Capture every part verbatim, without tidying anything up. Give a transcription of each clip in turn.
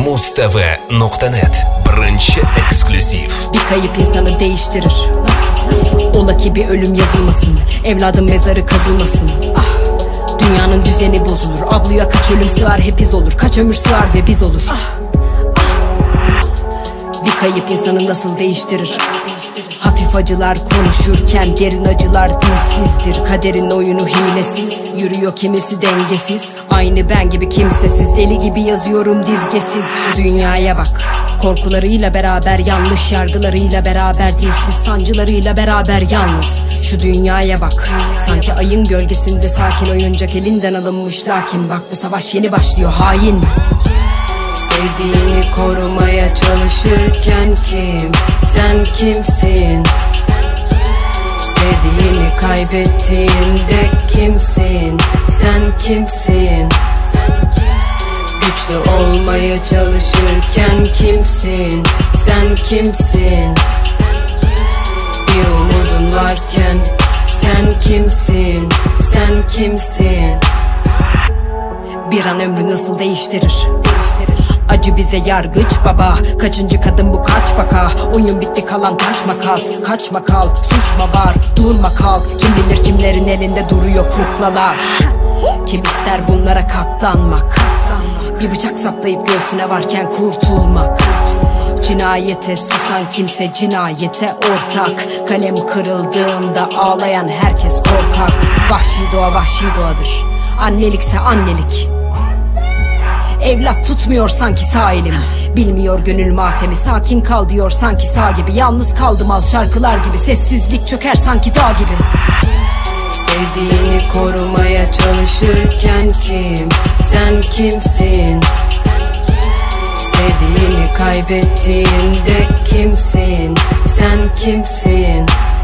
muz t v nokta net birinchi eksklyuziv. Bir kayıp insanı değiştirir. Ola ki bir ölüm yazılmasın, evladın mezarı kazılmasın. Ah, dünyanın düzeni bozulur. Avluya kaç ölüm sığar hep iz olur. Kaç ömür sığar ve biz olur. Ah, ah. Bir kayıp insanı nasıl değiştirir? Hafif acılar konuşurken derin acılar dilsizdir. Kaderin oyunu hilesiz, yürüyor kimisi dengesiz. Aynı ben gibi kimsesiz, deli gibi yazıyorum dizgesiz. Şu dünyaya bak, korkularıyla beraber, yanlış yargılarıyla beraber, dilsiz sancılarıyla beraber yalnız. Şu dünyaya bak, sanki ayın gölgesinde sakin oyuncak elinden alınmış. Lakin bak bu savaş yeni başlıyor, hain. Sevdiğini korumaya çalışırken kim? Sen kimsin? Sevdiğini kaybettiğinde kimsin? Sen kimsin? Güçlü olmaya çalışırken kimsin? Sen kimsin? Bir umudun varken sen kimsin? Sen kimsin? Bir an ömrü nasıl değiştirir? Acı bize yargıç baba. Kaçıncı kadın bu, kaç vaka? Oyun bitti, kalan taş makas. Kaçma kal, susma var, durma kal. Kim bilir kimlerin elinde duruyor kuklalar. Kim ister bunlara katlanmak? Bir bıçak saplayıp göğsüne varken kurtulmak. Cinayete susan kimse cinayete ortak. Kalem kırıldığında ağlayan herkes korkak. Vahşi doğa vahşi doğadır, annelikse annelik. Evlat tutmuyor sanki sağ elim. Bilmiyor gönül matemi, sakin kal diyor sanki sağ gibi. Yalnız kaldım al şarkılar gibi, sessizlik çöker sanki dağ gibi. Sevdiğini korumaya çalışırken kim? Sen kimsin? Sevdiğini kaybettiğinde kimsin? Sen kimsin?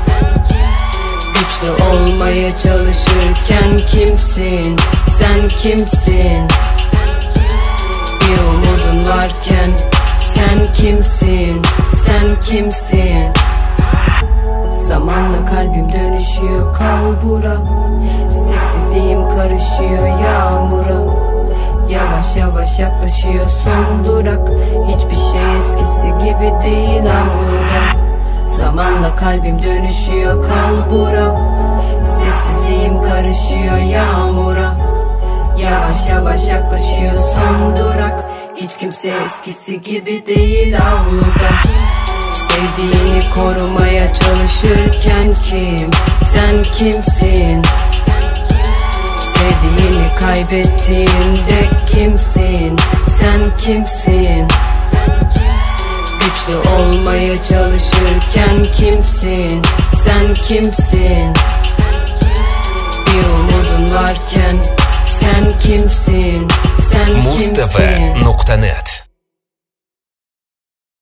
Güçlü olmaya çalışırken kimsin? Sen kimsin? Bir umudun varken sen kimsin? Sen kimsin? Zamanla kalbim dönüşüyor kalbura. Sessizliğim karışıyor yağmura. Yavaş yavaş yaklaşıyor son durak. Hiçbir şey eskisi gibi değil avluda. Zamanla kalbim dönüşüyor kalbura. Sessizliğim karışıyor yağmura. Yavaş yavaş yaklaşıyor son durak. Hiç kimse eskisi gibi değil avluda. Sevdiğini korumaya çalışırken kim? Sen kimsin? Sevdiğini kaybettiğinde kimsin? Sen kimsin? Güçlü olmaya çalışırken kimsin? Sen kimsin? Bir umudun varken sen kimsin? Sen muz t v nokta net